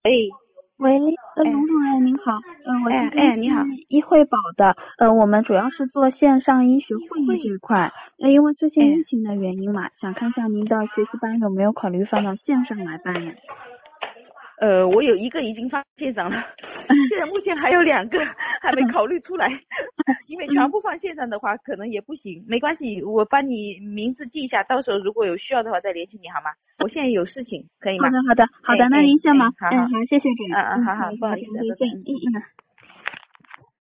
喂， 哎卢主任您好，我这边是你好， 医惠保的，我们主要是做线上医学会议这一块，因为最近疫情的原因嘛，想看一下您的学习班有没有考虑放到线上来办呀？ 我有一个已经发线上了，现在目前还有2个还没考虑出来，因为全部放线上的话可能也不行，没关系，我帮你名字记一下，到时候如果有需要的话再联系你好吗？我现在有事情，可以吗？ 好的，那您先忙， 好， 好，谢谢主任， 好， 好， 不好意思， 再见， 拜拜。 嗯。